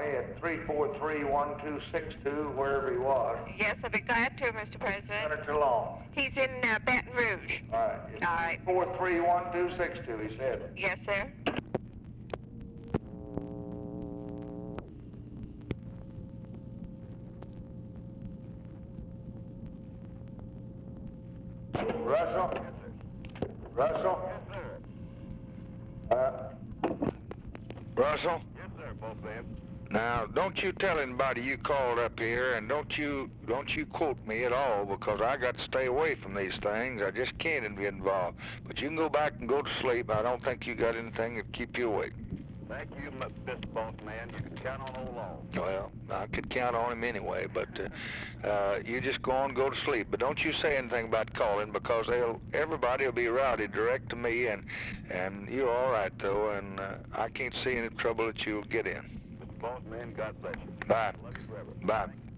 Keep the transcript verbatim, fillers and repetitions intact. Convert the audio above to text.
me at three four three, one two six two, wherever he was. Yes, I'll be glad to, Mister President. Senator Long. He's in uh, Baton Rouge. All right. It's All right. three four three, one two six two, he said. Yes, sir. Russell? Yes, sir. Russell? Yes, sir. Uh, Russell? Yes, sir, boss man. Now, don't you tell anybody you called up here, and don't you don't you quote me at all, because I got to stay away from these things. I just can't be involved. But you can go back and go to sleep. I don't think you got anything that keep you awake. Thank you, Mister Boss Man. You can count on old Long. Well, I could count on him anyway, but uh, uh, you just go on and go to sleep. But don't you say anything about calling, because they'll everybody will be routed direct to me, and and you're all right though, and uh, I can't see any trouble that you'll get in. Mister Boss Man, God bless you. Bye. Love you forever. Bye.